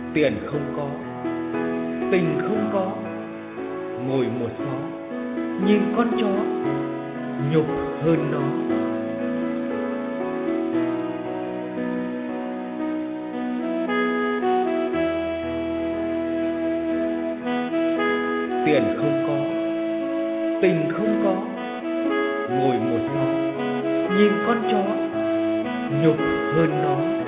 Tiền không có, tình không có, ngồi một xó, nhìn con chó, nhục hơn nó. Tiền không có, tình không có, ngồi một xó, nhìn con chó, nhục hơn nó.